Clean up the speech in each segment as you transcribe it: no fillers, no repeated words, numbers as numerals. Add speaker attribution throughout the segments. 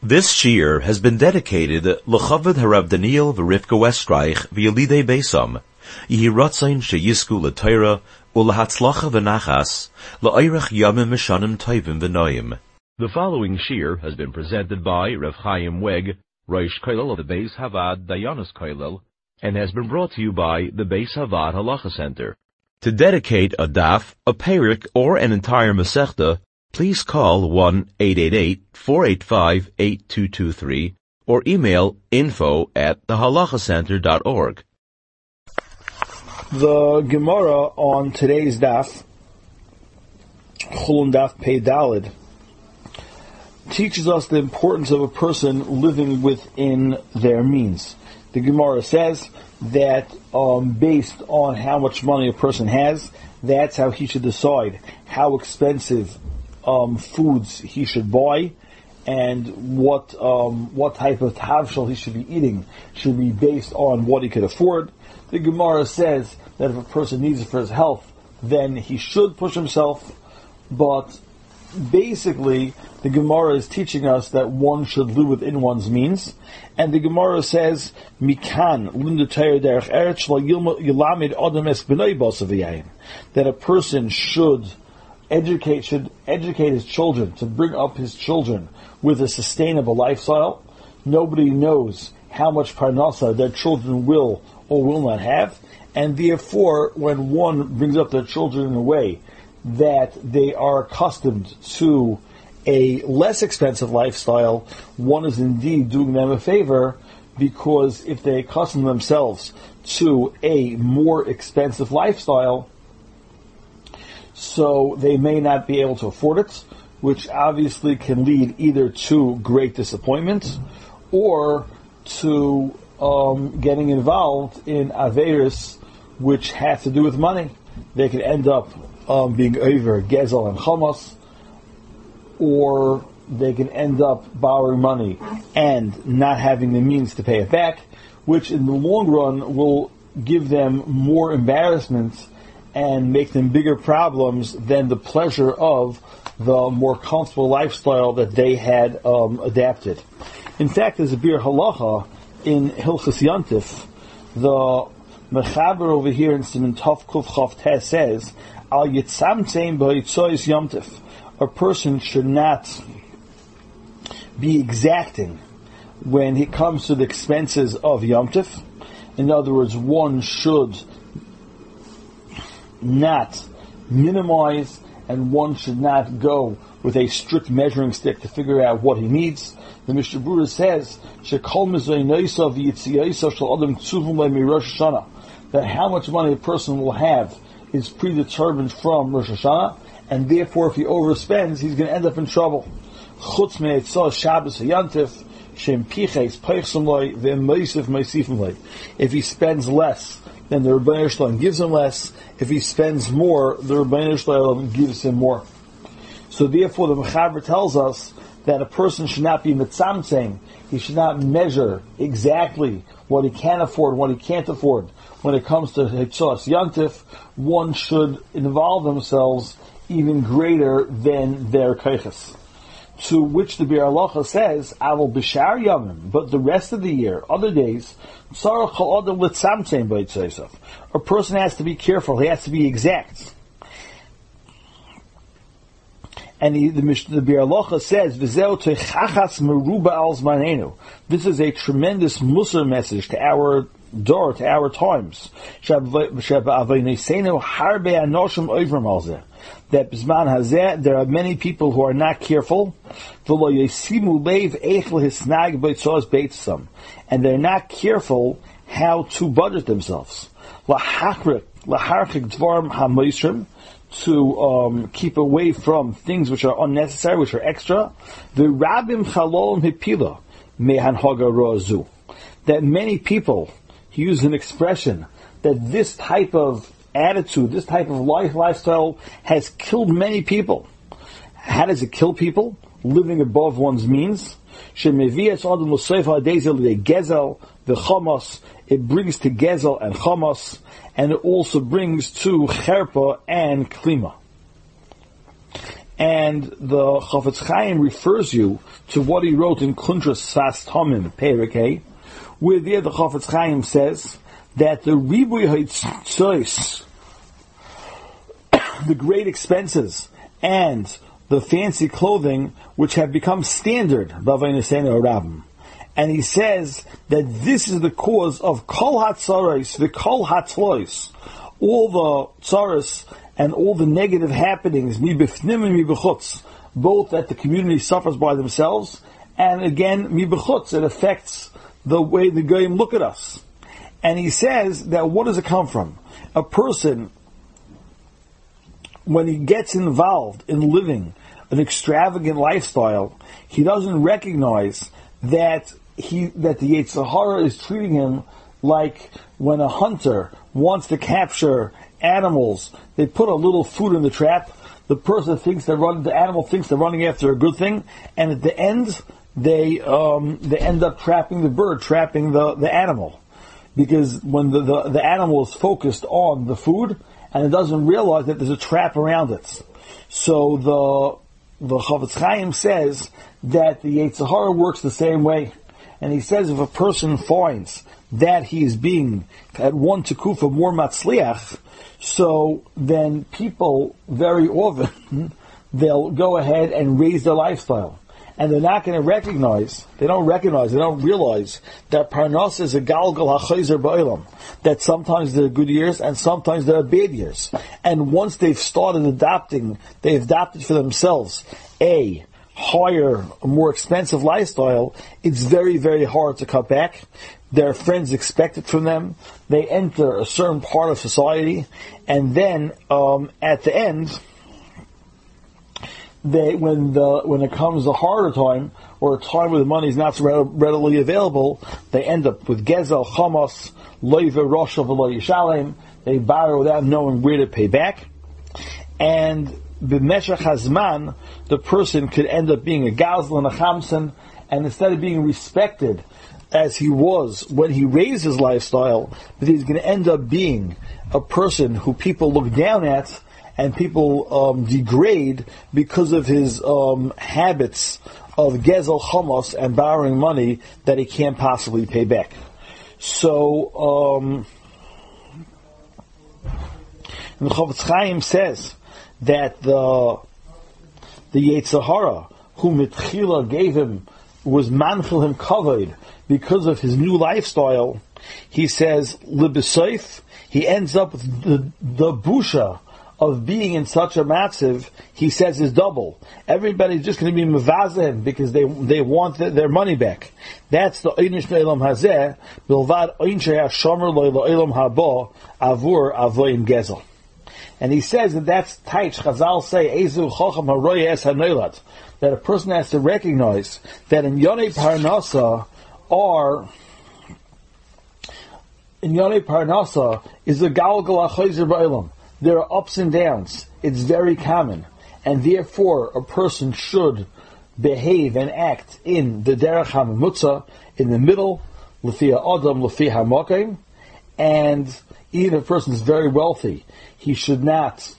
Speaker 1: This shiur has been dedicated L'Chavod Harav Daniel v'Rivka Westreich v'Yelidei Beisam. Yehi Ratzain sheyizku l'Torah u'lehatzlacha v'nachas la'oirech yamim mishanim tovim v'noim. The following shiur has been presented by Rav Chaim Weg, Rosh Kollel of the Beis Havad Dayanos Kollel, and has been brought to you by the Beis Havad Halacha Center. To dedicate a daf, a perik, or an entire masechta, please call 1-888-485-8223 or email info@thehalachacenter.org.
Speaker 2: The Gemara on today's daf, Chulun Daf Pei Daled, teaches us the importance of a person living within their means. The Gemara says that based on how much money a person has, that's how he should decide how expensive foods he should buy, and what type of tavshel he should be eating should be based on what he could afford. The Gemara says that if a person needs it for his health, then he should push himself, but basically the Gemara is teaching us that one should live within one's means, and the Gemara says, Mikan that a person should educate his children, to bring up his children with a sustainable lifestyle. Nobody knows how much parnasa their children will or will not have, and therefore when one brings up their children in a way that they are accustomed to a less expensive lifestyle, one is indeed doing them a favor, because if they accustom themselves to a more expensive lifestyle, so they may not be able to afford it, which obviously can lead either to great disappointment or to getting involved in averis which have to do with money. They could end up being over gezel and chamas, or they can end up borrowing money and not having the means to pay it back, which in the long run will give them more embarrassment and make them bigger problems than the pleasure of the more comfortable lifestyle that they had adapted. In fact, there's a bir halacha in Hilchos Yontif. The Mechaber over here in Siman Tov Kuf Chav Teh says, Al yitzamtein b'hitzois yomtiv. A person should not be exacting when it comes to the expenses of yomtiv. In other words, one should not minimize, and one should not go with a strict measuring stick to figure out what he needs. The Mishnah Berurah says that how much money a person will have is predetermined from Rosh Hashanah, and therefore if he overspends, he's going to end up in trouble. If he spends less, then the Rebbeinu Shalom gives him less. If he spends more, the Rebbeinu Shalom gives him more. So therefore the Mechaber tells us that a person should not be mitzamtzing. He should not measure exactly what he can afford, what he can't afford. When it comes to Hitzos Yantif, one should involve themselves even greater than their kaiches. To which the Bir Halacha says, Aval b'shar yamim, but the rest of the year, other days, a person has to be careful, he has to be exact. And the Bir Halacha says, this is a tremendous Musar message to our door, to our times. That Bisman Hazeh, there are many people who are not careful, and they're not careful how to budget themselves. To keep away from things which are unnecessary, which are extra. That many people use an expression that this type of attitude, this type of lifestyle has killed many people. How does it kill people? Living above one's means. It brings to gezel and chamas, and it also brings to cherpa and klima. And the Chafetz Chaim refers you to what he wrote in Kuntras Sfas Tomim, Perek, where there the Chafetz Chaim says that the Ribuy HaTzois, the great expenses, and the fancy clothing, which have become standard, and he says that this is the cause of Kol HaTzaros, the Kol HaTlois, all the tzaros and all the negative happenings, mi bifnim and mi b'chutz, both that the community suffers by themselves, and again, mi b'chutz, it affects the way the goyim look at us. And he says that what does it come from? A person, when he gets involved in living an extravagant lifestyle, he doesn't recognize that the Yetzer Hara is treating him like when a hunter wants to capture animals, they put a little food in the trap. The animal thinks they're running after a good thing, and at the end, they end up trapping the bird, trapping the animal, because when the animal is focused on the food, and it doesn't realize that there's a trap around it. So the Chafetz Chaim says that the Yetzer Hara works the same way, and he says if a person finds that he is being at one tekufa more matzliach, so then people very often they'll go ahead and raise their lifestyle, and they're not going to realize that parnas is a galgal hachayzer ba'olam, that sometimes there are good years and sometimes there are bad years, and once they've started they've adopted for themselves a higher, more expensive lifestyle, it's very, very hard to cut back. Their friends expect it from them. They enter a certain part of society, and then at the end, when it comes a harder time, or a time where the money is not so readily available, they end up with gezel, chamas, loive, rosha, v'lo yishalem. They borrow without knowing where to pay back, and b'meshach hazman, the person could end up being a gazlan, and a chamsen, and instead of being respected as he was when he raised his lifestyle, but he's going to end up being a person who people look down at and people degrade because of his habits of gezel chamos and borrowing money that he can't possibly pay back. So the Chafetz Chaim says that the Yetzer Hara, who Mitchila gave him, was manchil him kavod because of his new lifestyle, he says, Libesoif, he ends up with the busha of being in such a matziv, he says is double. Everybody's just going to be mevazeh because they want their money back. That's the einish le'elam hazeh, bilvad einshe hashomer le'elam haba, avur avoyim gezel. And he says that's taich. Chazal say, Ezu chacham haroye es hanoilad, that a person has to recognize that in Yonei Parnasa is a galgal achayzer ba'olam. There are ups and downs. It's very common. And therefore, a person should behave and act in the derech hamamutza, in the middle, l'fi ha'adam, l'fi ha'makim, and even if a person is very wealthy, he should not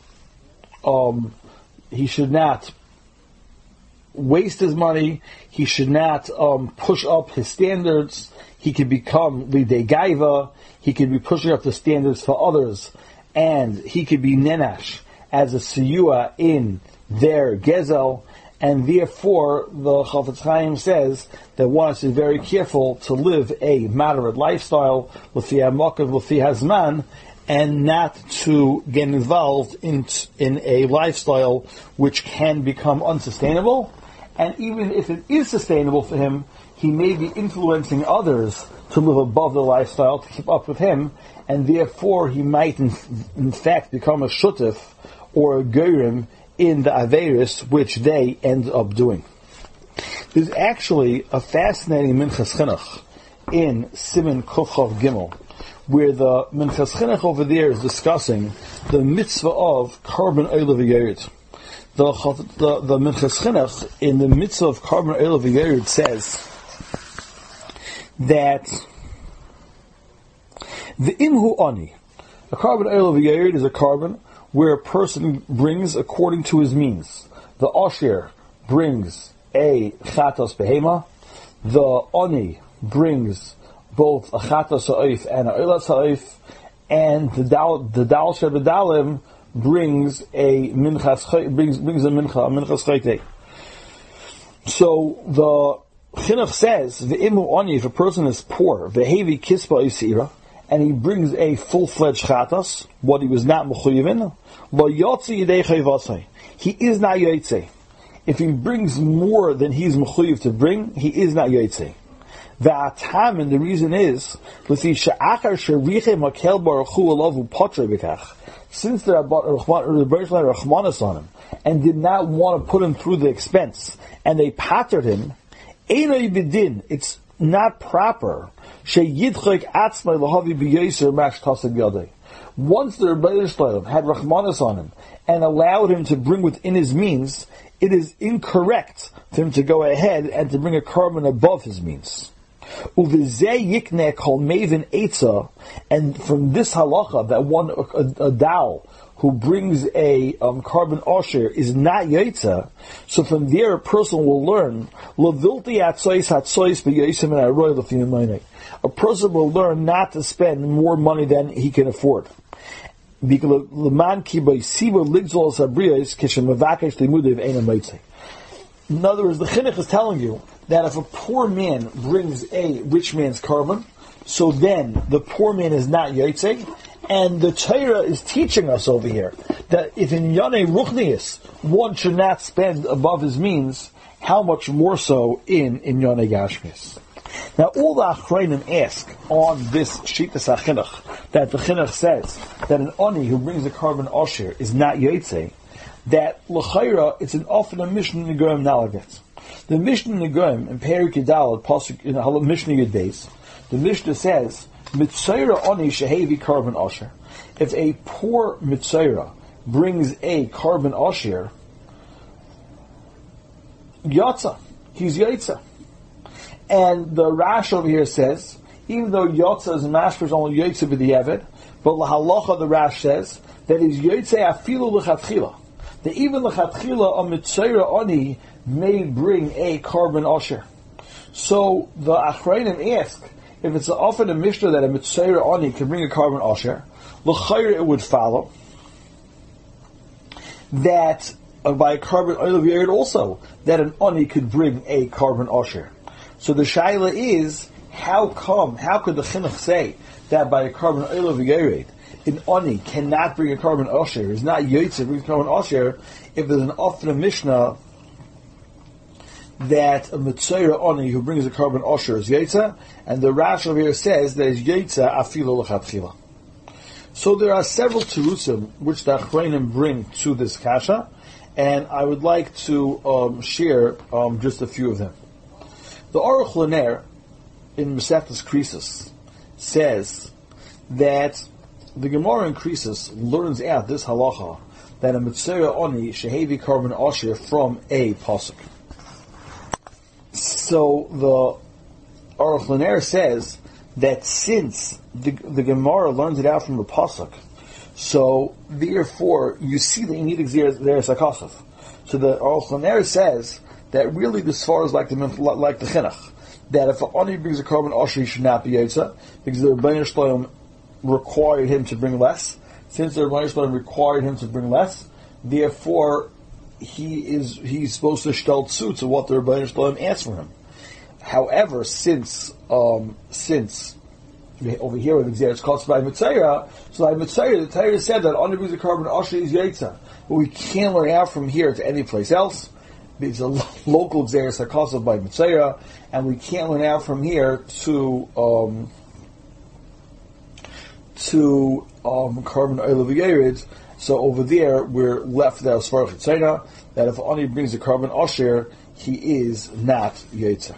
Speaker 2: waste his money. He should not push up his standards. He can become lidei gaiva. He can be pushing up the standards for others, and he could be nenash as a siyua in their gezel. And therefore, the Chafetz Chaim says that one is very careful to live a moderate lifestyle, l'fi ha'makav, l'fi hazman, and not to get involved in a lifestyle which can become unsustainable. And even if it is sustainable for him, he may be influencing others to live above the lifestyle, to keep up with him, and therefore he might in fact become a shutef or a gerim in the Averis, which they end up doing. There's actually a fascinating Minchas Chinuch in Siman Kufchav Gimel, where the Minchas Chinuch over there is discussing the mitzvah of Korban Oila V'Yerid. The Minchas Chinuch in the mitzvah of Korban Oila V'Yerid says that the Imhu Ani, a Korban Oila V'Yerid is a carbon where a person brings according to his means. The the Osher brings a Chatos Behema, the Oni brings both a Chatos Ha'if and a Oilas Ha'if, and the Dal Shebedalim brings a Minchas Chayte. So the Chinuch says, the Imu Oni, if a person is poor, Vehevi Kispa Isira, and he brings a full-fledged Chatos, what he was not Mechuyev in, he is not Yotzei. If he brings more than he's Mechuyev to bring, he is not Yotzei. V'atam, and the reason is, since the Rachmanis on him, and did not want to put him through the expense, and they pattered him, it's not proper. Once the Rebbeinu Shalom had Rachmanis on him, and allowed him to bring within his means, it is incorrect for him to go ahead and to bring a carbon above his means. And from this halacha, that one, a dal, who brings a carbon osher is not yaitza, so from there a person will learn, a person will learn not to spend more money than he can afford. In other words, the chinuch is telling you that if a poor man brings a rich man's carbon, so then the poor man is not Yotzei, and the Torah is teaching us over here that if in Yonei Ruchnius one should not spend above his means, how much more so in Yonei Gashmius. Now all the Achrayim ask on this Shitas HaChinuch, that the Chinuch says that an Oni who brings a carbon Osher is not Yotzei, that L'chayra it's an often a Mishnah Negoim Nalaget. The Mishnah Negoim in Perik Yudal Pasuk in Mishnah Yud Beis, the Mishnah says, Mitzayra Oni Shehevi carbon Osher. If a poor Mitzayra brings a carbon Osher, Yotza, he's Yotza. And the Rash over here says, even though Yotza is mashper only Yotza b'di'evet, but lahalacha the Rash says that he's Yotza afilu l'chatchila. That even l'chatchila a Mitzayra Oni may bring a carbon Osher. So the Achrayim ask, if it's often a Mishnah that a Mitzayra Oni can bring a carbon Osher, l'chayr it would follow that by a carbon Olav Yered also, that an Oni could bring a carbon Osher. So the shaila is, how could the Chinuch say that by a carbon Olav Yered, an Oni cannot bring a carbon Osher, is not Yotzei brings a carbon Osher, if there's an often a Mishnah that a Mitzayra Oni who brings a carbon Osher is Yotzei, and the Rash over here says that is Yotzei afilu l'chatchila. So there are several terusim which the Achrayim bring to this kasha, and I would like to share just a few of them. The Aruch LaNer in Masechtas Krisos says that the Gemara in Krisos learns out this halacha that a Mitzayra Oni shehevi carbon Osher from a pasuk. So the Aruch LaNer says that since the Gemara learns it out from the pasuk, so therefore you see that you need Xeris HaKosov. So the Aruch LaNer says that really this far is like the Chinuch, that if an Oni brings a carbon Osher he should not be Yotzei, because the Rebbeinu Shalom required him to bring less. Since the Rebbeinu Shalom required him to bring less, therefore he's supposed to shtel tzutz of what the Rebbeinu Shalom asked for him. However, since over here with Xeris Kotz by Mitzayra, so by Mitzayra the Torah said that Oni brings a carbon Osher is Yotzei, but we can't learn out from here to any place else. It's a local Xeris HaKosov by Mitzayra, and we can't learn out from here to carbon Olav Yered. So over there we're left with our Svarach Tzayna, that if Ani brings a carbon Osher, he is not Yotzei.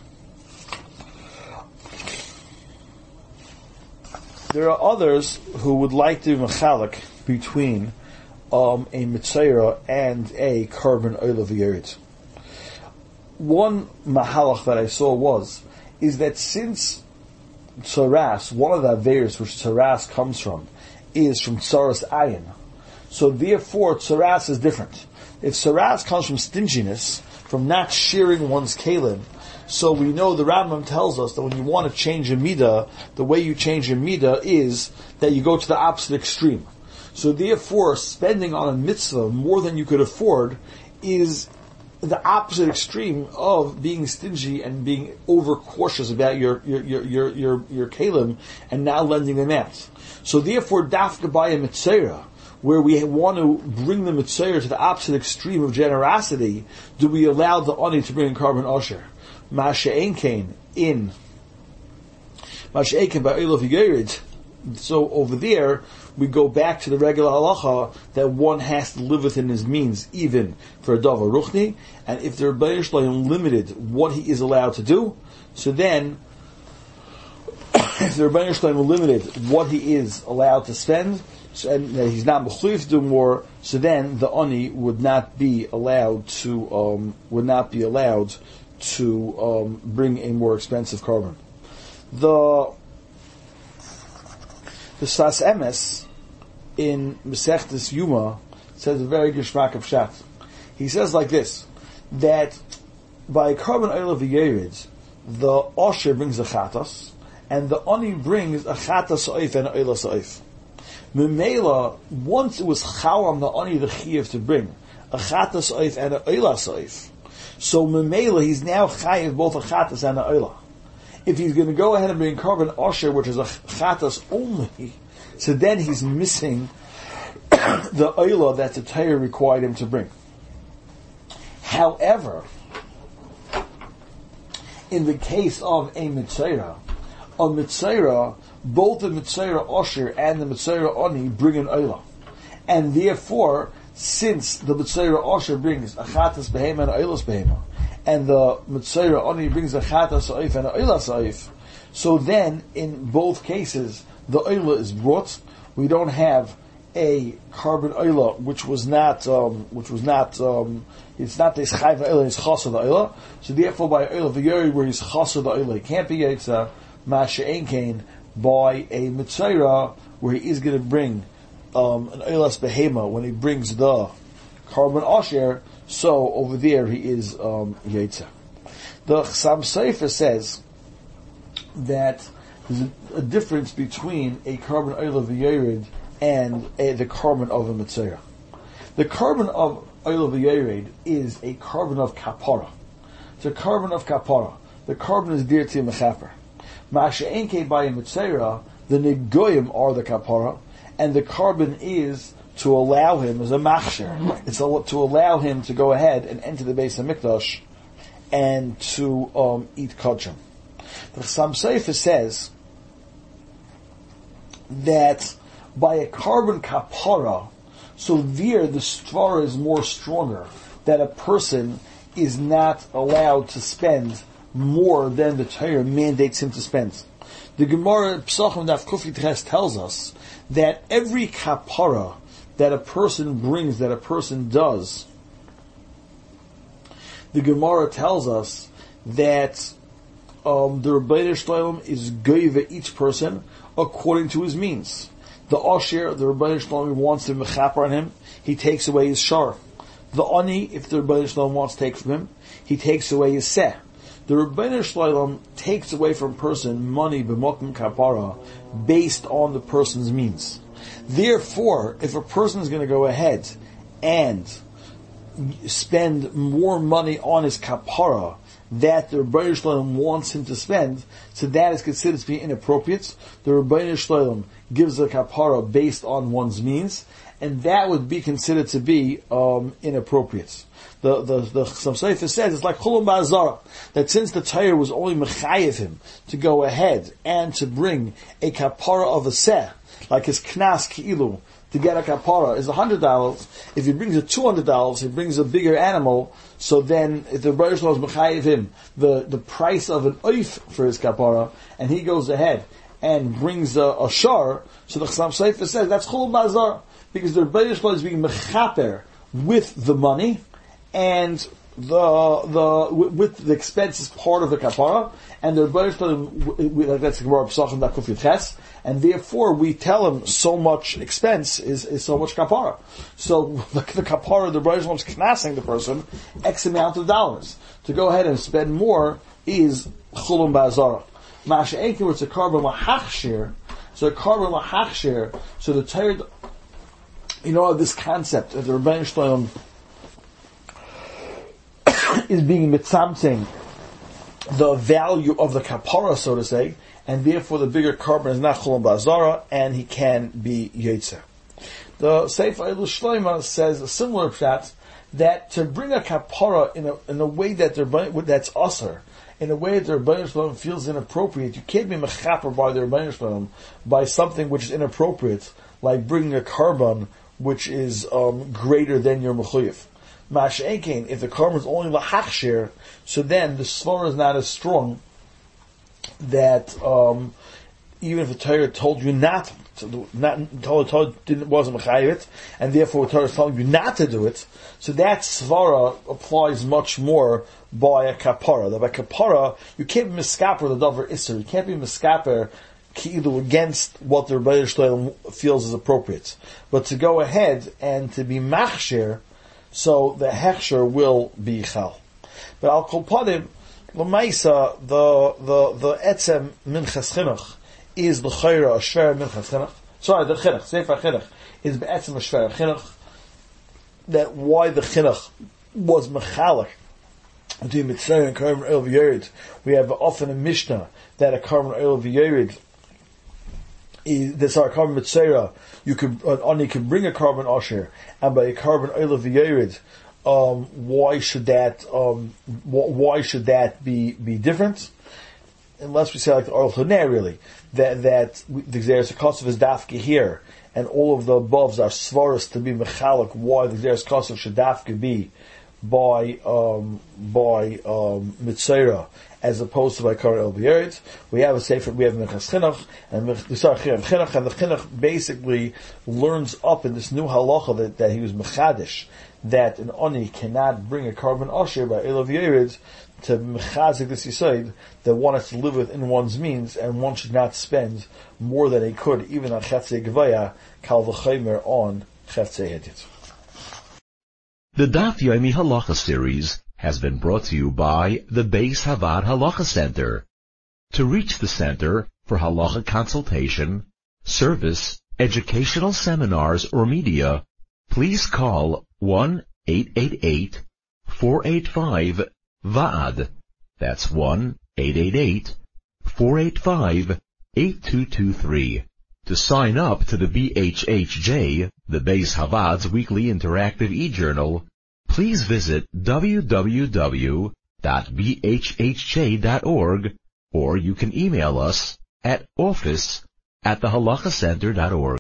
Speaker 2: There are others who would like to mechalik between a Mitzayra and a carbon Olav Yered. One mahalach that I saw is that since Tzaras, one of the Averis which Tzaras comes from, is from Tzaras Ayin, so therefore Tzaras is different. If saras comes from stinginess, from not sharing one's kalim, so we know the Rambam tells us that when you want to change a midah, the way you change a midah is that you go to the opposite extreme. So therefore, spending on a mitzvah more than you could afford is the opposite extreme of being stingy and being overcautious about your kalim and not lending them out. So therefore, dafka by a mitzvah, where we want to bring the mitzvah to the opposite extreme of generosity, do we allow the ani to bring in carbon usher? Masha'en kain in Masha'en kain by Eilav Yerid. So over there, we go back to the regular halacha that one has to live within his means, even for a davar ruchni. And if the Rebbeinu Shalom limited what he is allowed to do, so then, if the Rebbeinu Shalom limited what he is allowed to spend, and he's not mechuyev to do more, so then the ani would not be allowed to bring a more expensive carbon. The Sas Emes in Masechtas Yuma says a very geschmack of Shat. He says like this, that by carbon Eilav Yerid, the Osher brings a chatas, and the Ani brings a chatas oif and a Eilas oif. Memela, once it was Chawam the Ani the Chiyuv to bring a chatas oif and a Eilas oif, so Memela he's now Chayiv both a chatas and a Eilah. If he's going to go ahead and bring carbon Osher, which is a chatas only, so then he's missing the Eilah that the Torah required him to bring. However, in the case of a Mitzayra, both the Mitzayra Osher and the Mitzayra Ani bring an Eilah. And therefore, since the Mitzayra Osher brings a Chatas Behema and a Eilas Behema, and the Mitzayra Ani brings a Chatas Oif and a Eilas Oif, so then, in both cases, the Eilah is brought. We don't have a carbon Eilah, which was not, it's not the Chayv Eilah, it's Chasa the Eilah. So therefore, by Eilah V'yori, where he's Chasa the Eilah, he can't be Yitzah, Masha'en kain, by a Mitzayra, where he is going to bring an Eilas Behema, when he brings the carbon Asher, so over there he is Yitzah. The Chassam Sofer says that there's a difference between a carbon Eilav Yerid and the carbon of a Mitzayra. The carbon of Eilav Yerid is a carbon of kapara. It's a carbon of kapara. The carbon is dear to Mechaper. Masha'en kain by a Mitzayra, the Negoyim are the kapara, and the carbon is to allow him as a machsher. It's to allow him to go ahead and enter the Beis HaMikdash and to eat kachim. The Chassam Sofer says that by a carbon kapara, so there the svara is more stronger, that a person is not allowed to spend more than the Torah mandates him to spend. The Gemara Psachim Daf Kuf Yutes tells us that every kapara that a person brings, that a person does, the Gemara tells us that the Rebbeinu Shalom is goyve each person according to his means. The Asher, the Rebbeinu Shalom wants to mechaper on him, he takes away his shar. The Ani, if the Rebbeinu Shalom wants to take from him, he takes away his seh. The Rebbeinu Shalom takes away from a person money b'mokum kapara based on the person's means. Therefore, if a person is going to go ahead and spend more money on his kapara that the Rebbeinu Shalom wants him to spend, so that is considered to be inappropriate. The Rebbeinu Shalom gives a kapara based on one's means, and that would be considered to be inappropriate. The Chassam Sofer says it's like Chulam Ba'azara, that since the Torah was only mechayev him to go ahead and to bring a kapara of a seh, like his knas ki'ilu, to get a kapara is $100. If he brings a $200, he brings a bigger animal. So then, if the Rebbeinu Shalom is mechayev him the price of an oif for his kapara, and he goes ahead and brings a shar, so the Chassam Sofer says that's Chulam Ba'azara, because the Rebbeinu Shalom is being mechaper with the money, and with the expense is part of the kapara, and the Rebbeinu, that's the Gemara Pesachim Daf Kuf Yud Ches, and therefore we tell him so much expense is so much kapara. So the kapara, the Rebbeinu is knasing the person X amount of dollars. To go ahead and spend more is chulum ba'azara. Masha Enkin, where it's a carbon lahachshir, so a carbon lahachshir, so the Torah, this concept of the Rebbeinu Shalom is being mitzamtzing the value of the kapara, so to say, and therefore the bigger carbon is not chulum ba'azara, and he can be yetzer. The Sefer Eilu Shloima says a similar pshat, that to bring a kapara in a way that that's asar, in a way that the Rebbeinu Shalom feels inappropriate, you can't be mechaper by the Rebbeinu Shalom by something which is inappropriate, like bringing a carbon which is greater than your mechuyev. Masha'enkein, if the carbon is only lahachshir, so then the svara is not as strong that even if the Torah told you not wasn't mechayev, and therefore the Torah is telling you not to do it, so that svara applies much more by a kapara. That by kapara, you can't be miskaper the davar isser. You can't be miskaper either against what the Rebbeinu Shalom feels is appropriate. But to go ahead and to be machshir, so the hechsher will be chal. But al kol panim, l'maisa, the etzem minchas chinuch is the chayra a shver minchas chinuch. Sorry, the chinuch, sefer chinuch, is be'etzem a shver chinuch. That why the chinuch was mechalik between mitzvah and carbon oil v'yerid. We have often a mishnah that a carbon oil v'yerid that's our carbon mitzvah. You could bring a carbon osher, and by a carbon oil v'yerid, why should that be different? Unless we say like the Aruch LaNer, really, that there's a cost of his dafke here, and all of the aboves are svaras to be mechalik. Why the there's cost of shadafke be by mitzvah as opposed to by Kar El B'Yeretz. We have a sefer, we have Minchas Chinuch, and the Chinuch basically learns up in this new halacha that he was mechadish, that an oni cannot bring a carbon osher by El B'Yeretz to mechazik this yisoid, that one has to live within one's means, and one should not spend more than he could, even on Chetzei Gevaya, Kal V'Chaymer on Chetzei Hedit.
Speaker 1: The Daf Yomi Halacha series has been brought to you by the Beis Havad Halacha Center. To reach the center for halacha consultation, service, educational seminars, or media, please call 1-888-485-VAAD. That's 1-888-485-8223. To sign up to the BHHJ, the Beis Havad's weekly interactive e-journal, please visit www.bhhj.org, or you can email us at office@thehalachacenter.org.